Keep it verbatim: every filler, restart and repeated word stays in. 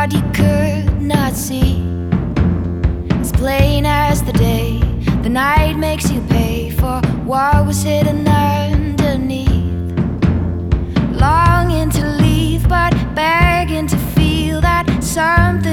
God you could not see. As plain as the day, the night makes you pay for what was hidden underneath. Longing to leave, but begging to feel that something